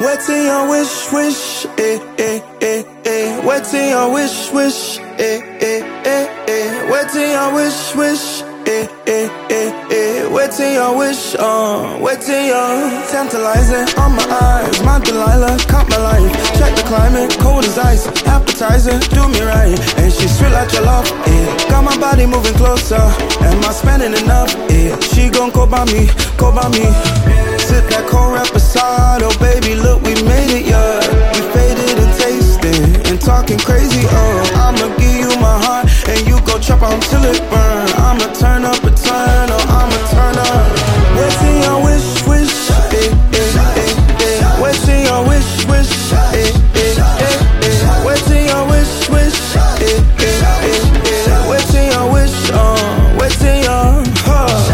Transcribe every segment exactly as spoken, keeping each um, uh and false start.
What's in your wish, wish, eh, eh, eh, eh. What's in your wish, wish, eh, eh, eh, eh. What's in your wish, wish, eh, eh, eh, eh. What's in your wish, uh, what's in your tantalizing on my eyes, my Delilah, caught my life. Check the climate, cold as ice, appetizer, do me right. And she sweet like your love, eh. Got my body moving closer, am I spending enough, eh. She gon' go by me, go by me. Sip that cold reposado, baby, look, we made it, yeah. We faded and tasting, and talking crazy, oh. I'ma give you my heart, and you go chop on till it burn. I'ma turn up a turn, oh, I'ma turn up. What's in your wish, wish, eh, eh, eh, eh. What's in your wish, wish, eh, eh, eh, eh. What's in your wish, wish, eh, eh, eh, eh. What's in your wish, uh, what's in your heart?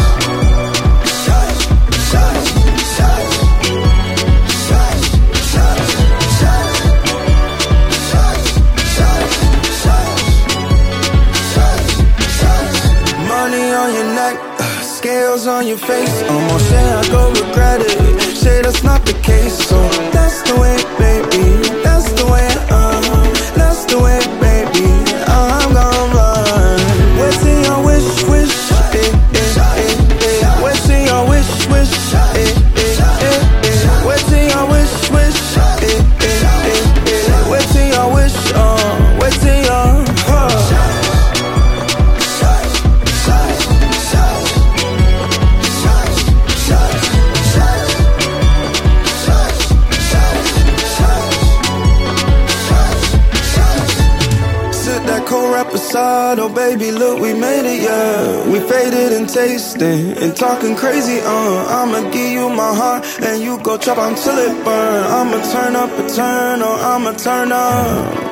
Scales on your face, almost say I go regret it. Say that's not the case, so that's the way, baby. That's the way, uh, that's the way, baby. I'm gonna run. What's in your wish, wish, eh, eh, eh, eh. What's in your wish, wish, eh, eh, eh, eh. What's in your wish, wish, eh, eh, eh, eh. What's in your wish, uh, what's in your heart? Cold reposado, baby, look, we made it, yeah. We faded and tasting, and talking crazy, uh. I'ma give you my heart, and you go chop until it burn. I'ma turn up a turn, or I'ma turn up.